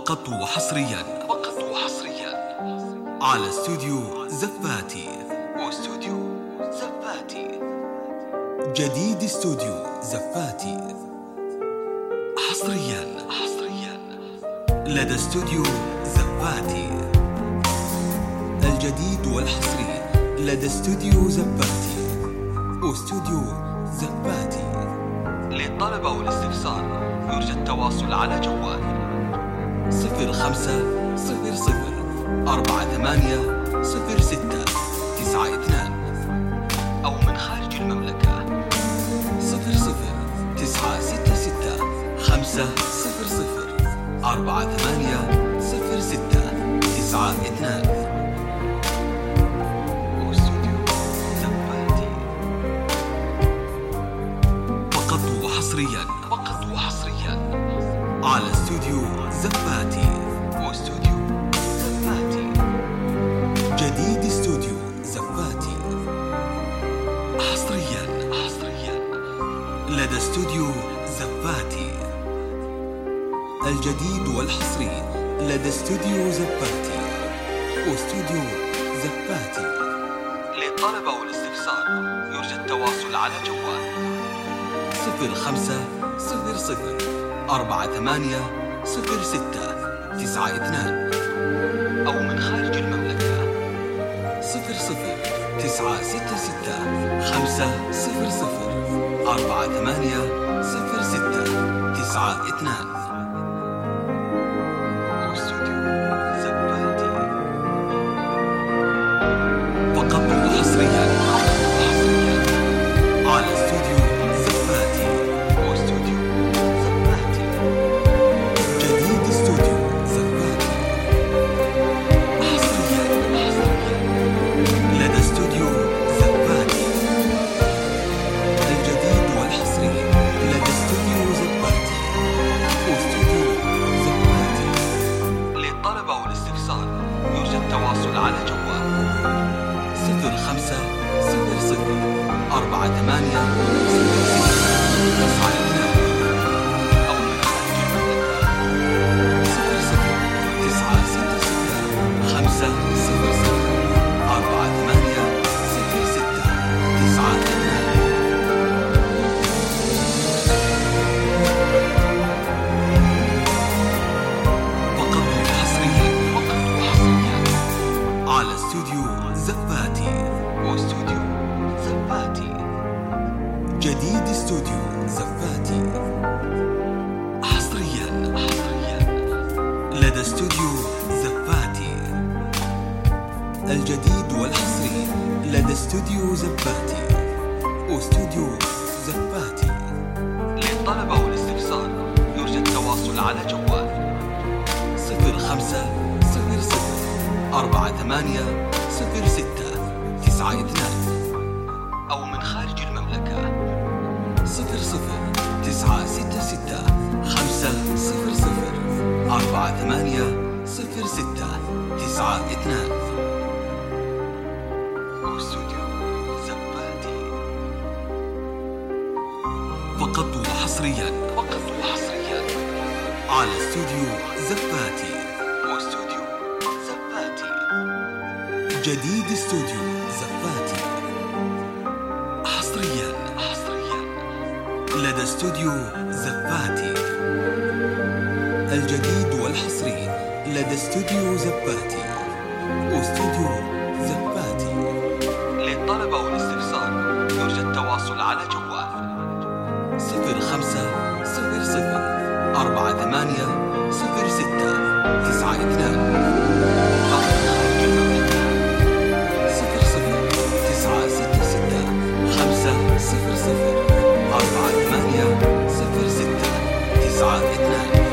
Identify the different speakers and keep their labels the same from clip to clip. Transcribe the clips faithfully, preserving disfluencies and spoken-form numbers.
Speaker 1: فقط وحصريا فقط وحصريا على استوديو زفاتي واستوديو زفاتي. جديد استوديو زفاتي حصريا حصريا لدى استوديو زفاتي. الجديد والحصري لدى استوديو زفاتي واستوديو زفاتي. للطلب أو الاستفسار يرجى التواصل على جوال صفر خمسة صفر صفر أربعة ثمانية صفر ستة تسعة اثنان أو من خارج المملكة صفر صفر تسعة ستة ستة خمسة صفر صفر أربعة ثمانية صفر ستة تسعة اثنان. فقط وحصريا فقط وحصريا على استوديو زفاتي واستوديو زفاتي. جديد استوديو زفاتي حصريا حصريا لدى استوديو زفاتي. الجديد والحصري لدى استوديو زفاتي واستوديو زفاتي. للطلب أو الاستفسار يرجى التواصل على جوال صفر خمسة صفر صفر أربعة ثمانية صفر ستة تسعة اثنان أو من خارج المملكة صفر صفر تسعة ستة ستة خمسة صفر صفر أربعة ثمانية صفر ستة تسعة اثنان. فقط وحصريا على استوديو زفاتي واستوديو زفاتي. جديد استوديو زفاتي حصريا حصريا لدى استوديو زفاتي. الجديد والحصري لدى استوديو زفاتي واستوديو زفاتي. للطلب أو الاستفسار يرجى التواصل على جوال صفر خمسة صفر صفر أربعة ثمانية صفر ستة تسعة اثنان أو من خارج المملكة صفر صفر تسعة ستة ستة خمسة صفر صفر أربعة ثمانية صفر ستة تسعة اثنان. فقط وحصريا فقط وحصريا على استوديو زفاتي واستوديو زفاتي. جديد استوديو زفاتي حصريا حصريا لدى استوديو زفاتي. الجديد والحصري لدى استوديو زفاتي واستوديو زفاتي. للطلب أو الاستفسار يرجى التواصل على جوال صفر خمسة صفر صفر أربعة ثمانية صفر ستة تسعة اثنان أو من خارج المملكة صفر صفر تسعة ستة ستة خمسة صفر صفر أربعة ثمانية صفر ستة تسعة اثنان. واستوديو زفاتي. فقط وحصريا فقط وحصريا على استوديو زفاتي واستوديو زفاتي. جديد استوديو زفاتي حصريا حصريا لدى استوديو زفاتي. الجديد والحصري لدى استوديو زفاتي واستوديو زفاتي. للطلب أو الاستفسار يرجى التواصل على جوال صفر خمسة صفر صفر أربعة ثمانية صفر ستة تسعة اثنان أو من خارج المملكة صفر صفر تسعة ستة ستة خمسة صفر صفر أربعة ثمانية صفر ستة تسعة اثنان.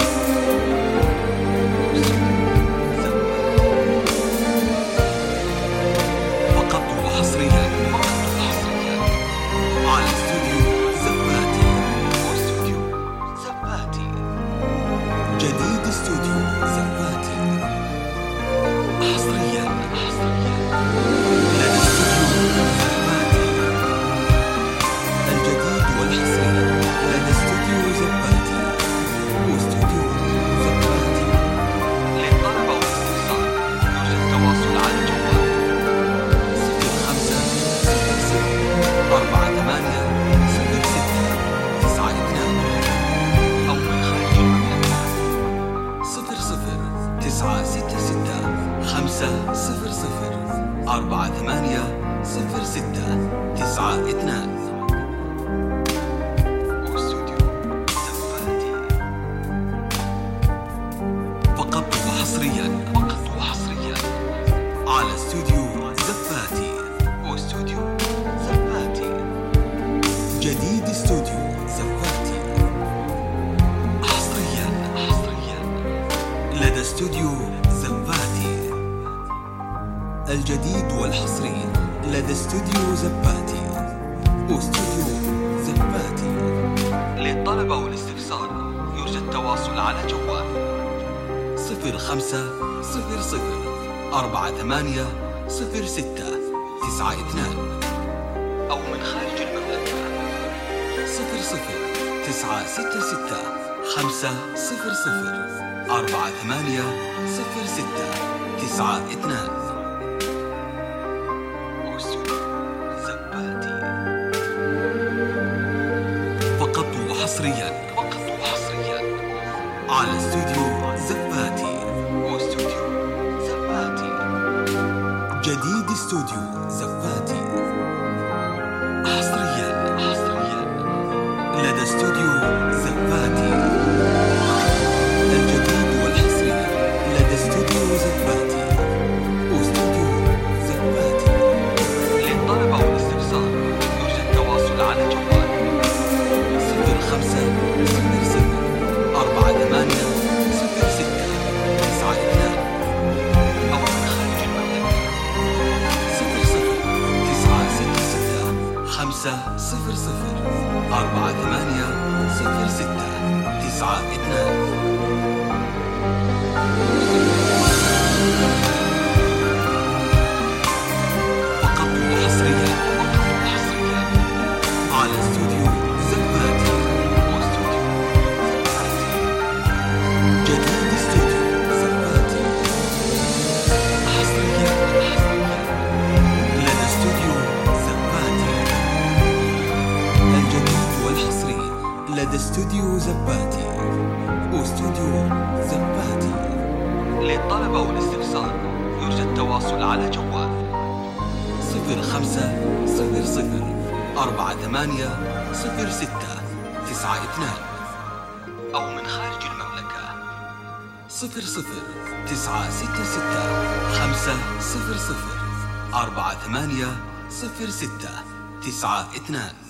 Speaker 1: فقط وحصريا فقط وحصريا على استوديو زفاتي واستوديو زفاتي. جديد استوديو زفاتي حصريا حصريا لدى استوديو زفاتي. الجديد جديد استوديو زفاتي. حصريا حصريا لدى استوديو زفاتي. الجديد والحصري لدى استوديو زفاتي واستوديو زفاتي. للطلب أو الاستفسار يرجى التواصل على جوال صفر خمسة صفر صفر أربعة ثمانية صفر ستة تسعة اثنان، أو من خارج المملكة صفر صفر تسعة ستة ستة خمسة صفر صفر أربعة ثمانية صفر ستة تسعة اثنان. زفاتي فقط وحصريا فقط وحصريا على استوديو زفاتي واستوديو زفاتي. جديد استوديو زفاتي. حصريا حصريا لدى استوديو زفاتي. الجديد والحصري لدى استوديو زفاتي واستوديو زفاتي. للطلب أو الاستفسار يرجى التواصل على جوال صفر خمسة صفر صفر أربعة ثمانية صفر ستة تسعة اثنان، أو من خارج المملكة صفر صفر تسعة ستة ستة خمسة صفر صفر أربعة ثمانية صفر ستة تسعة اثنان. فقط وحصريا فقط وحصريا على استوديو زفاتي واستوديو زفاتي. جديد استوديو زفاتي. حصريا حصريا لدى استوديو زفاتي. الجديد والحصري لدى استوديو زفاتي واستوديو زفاتي. للطلب أو الاستفسار يرجى التواصل على جوال صفر خمسة صفر صفر أربعة ثمانية صفر ستة تسعة اثنان، أو من خارج المملكة صفر صفر تسعة ستة ستة خمسة صفر صفر أربعة ثمانية صفر ستة تسعة اثنان.